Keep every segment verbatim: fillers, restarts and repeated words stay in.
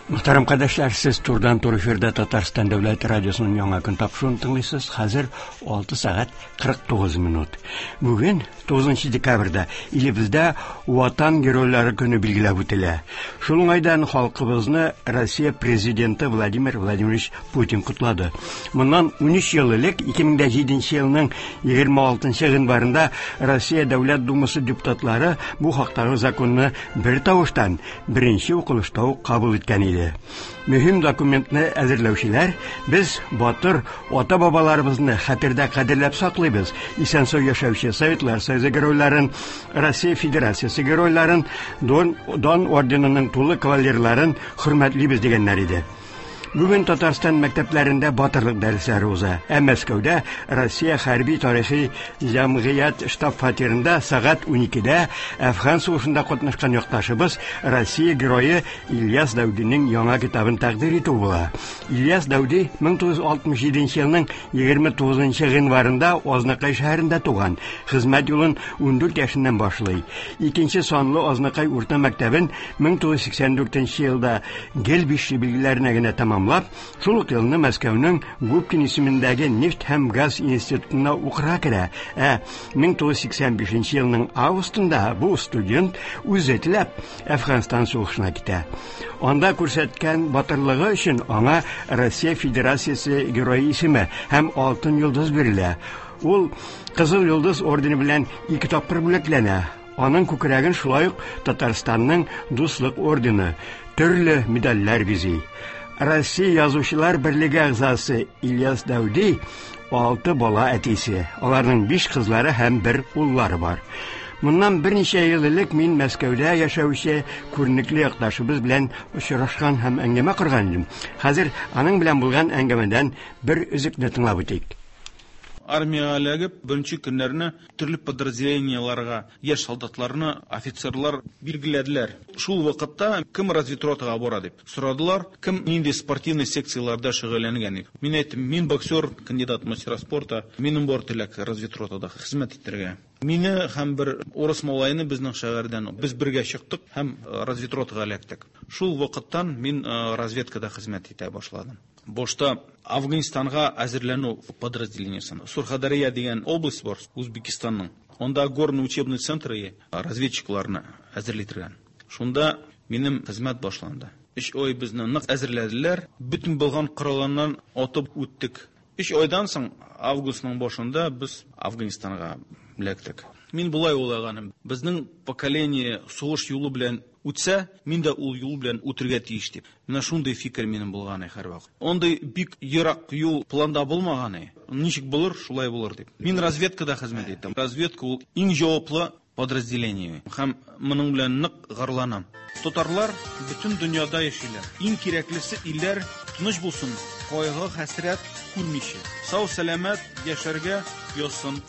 Muhtaram kardeşler, siz turdan tur efirde Tatarstan Devlet Radyosu'nun yaңа gün tapşırığını tınlıyorsunuz. Hazır olti saat qirq to'qqiz minut. Bugün to'qqizinchi dekabrda ilimizde Vatan Geroylari günü belgilab o'tiladi. Şunun aydan halkımızını Rossiya prezidenti Vladimir Vladimirovich Putin kutladı. Bundan on uch yıl ilk ikki ming yedinchi yılının yigirma oltinchi yanvarında Rossiya Devlet Dumасы deputatlары bu haqdagi zakonni bir tavuştan birinchi o'qilishda qabul etgan edi. Mühim dokumentni әзерләүчеләр, biz батыр ата-бабаларыбызны хәтердә кадерләп саклыйбыз. Исән-сау яшәүче Советлар Союзы геройларын, Россия Федерациясе геройларын, Дон, Дон орденының тулы кавалерларын хөрмәтлибез дигәннәр иде. Bugün Tatarstan мәктәпләрендә батырлык дәресләре уза. Ә Мәскәүдә Россия хәрби тарихи җәмгыять штаб фатирында сәгать on ikide Әфган сугышында катнашкан якташыбыз Россия герое Ильяс Дәүдинең яңа китабын тәкъдим итү була. Ильяс Дәүди мең тугыз йөз алтмыш җиденче елның егерме тугызынчы гыйнварында Азнакай шәһәрендә туган. Хезмәт юлын on dört яшеннән башлый. Икенче санлы Азнакай урта мәктәбен мең тугыз йөз сиксән дүртенче елда гел бишле билгеләренә генә тәмамлый. Шул ук елны Мәскәүнең Губкин исемендәге нефть һәм газ институтына укырга керә. Ә мең тугыз йөз сиксән бишенче елның августында бу студент үзе теләп Әфганстан сугышына китә. Анда күрсәткән батырлыгы өчен аңа Россия Федерациясе герое исеме һәм алтын йолдыз бирелә. Ул Кызыл йолдыз ордены белән ике тапкыр бүләкләнә. Аның күкрәген шулай ук Татарстанның Дуслык ордены, төрле медальләр бизей. Россия Язучылар берлеге әгъзасы Ильяс Дәүди алты бала әтисе. Аларның биш кызлары һәм бер уллары бар. Моннан берничә ел элек мин Мәскәүдә яшәүче күренекле якташыбыз белән очрашкан һәм әңгәмә корган идем. Хәзер аның белән булган әңгәмәдән бер үзекне тыңлап үтик. Армия әлегіп, бірінші күнлеріне түрлі подразделенияларға, еш солдатларына офицерлар белгіләділер. Шул вақытта кім разведротаға бора деп сұрадылар, кім нинди спортивный секцияларда шөгыльләнгән. Мин әйттем, мин боксер, кандидат мастера спорта, минем бар теләк разведротада хезмәт итәргә. Мине һәм бер орыс малайны безнең шәһәрдән без бергә чыктык һәм разведротага эләктек. Шул вакыттан мин разведкада хезмәт итә башладым. Башта Афганистанга әзерләнү подразделениесен. Сурхадария дигән область бар, Үзбекстанның. Онда горный учебный центры разведчикларны әзерләтергән. Шунда минем хезмәт башланды. Өч ай безне нык әзерләделәр, бүтән булган кораллардан атып үттек. Өч айдан соң августның башында без Афганистанга эләктек. Мин булай уйлаганым, безнең поколение сугыш юлы белән үтсә, мин дә ул юл белән үтәргә тиеш дип. Менә шундый фикер минем булган һәрвакыт. Ондай бик ерак юл планда булмаганы. Ничек булыр, шулай булыр дип. Мин разведкада хезмәт иттем. Разведка ул иң җаваплы подразделение. Һәм моның белән нык гырланам. Татарлар бүтән дөньяда яшиләр. Иң кирәклесе илләр тыныч булсын, кайгы, хәсрәт күрмичә. Сау-сәламәт яшәргә язсын.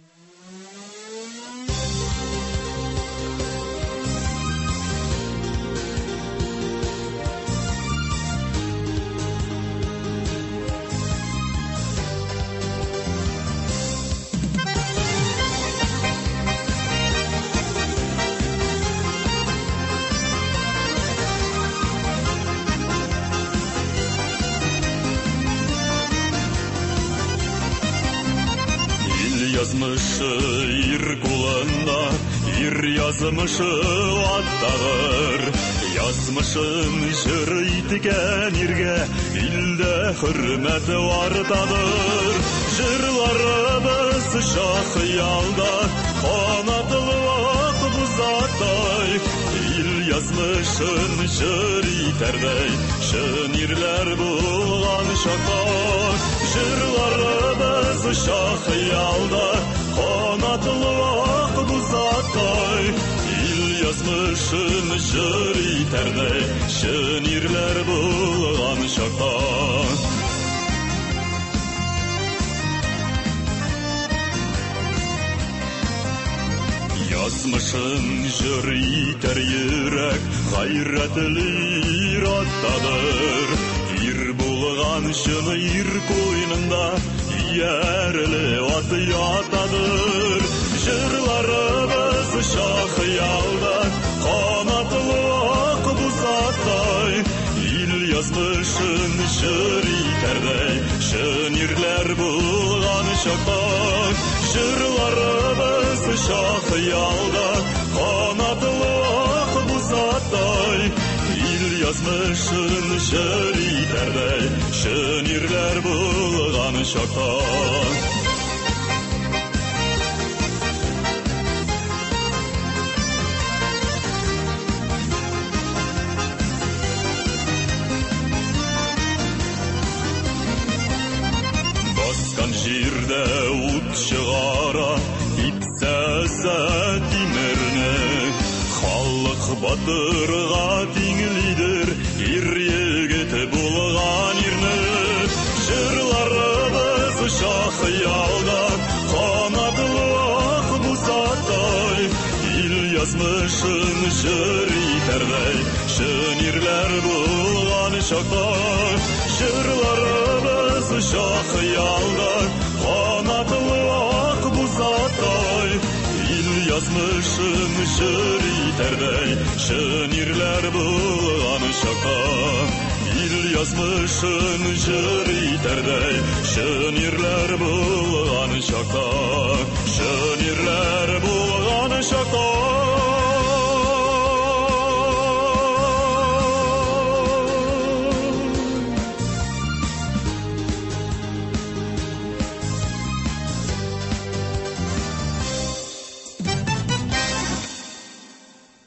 Yazmışı ir kulağına, ir yazmışı attağır. Yazmışın jır itiken irge, ilde hürmet vardadır. Jırlarımız şah yalda, kanatlık buzatay. Il yazmışın jır iterdey, şenirler bulgan şakar. Jırlarımız şah yalda, kanatlık buzatay. Il yazmışın jır iterdey, şenirler bulgan şakar. Yazmışın jır iter yürek, gayretli irattadır. Ir bulgan şın ir koynunda, yerli at yatadır. Jırlarımız şah yalda, kanatlı ak buzatay. Il язмышын жыр итәрдәй, шынерләр булган чакта, җырларыбыз шах ялда, канатлык бузаттай, ил язмышын жыр итәрдәй, шынерләр булган чакта. Җирдә ут чыгара, итсәсә тимерне, халык батырга тиңлидер, ир-егет булган ирне. Җырларыбыз шах ялда, канатлык бузаттай, ил язмышын җыр итәрдәй, шынерләр булган чакта, җырларыбыз шах ялда, канатлык бузаттай, ил язмышын җыр итәрдәй, шынерләр булган чакта, ил язмышын җыр итәрдәй, шынерләр булган чакта, шынерләр булган чакта.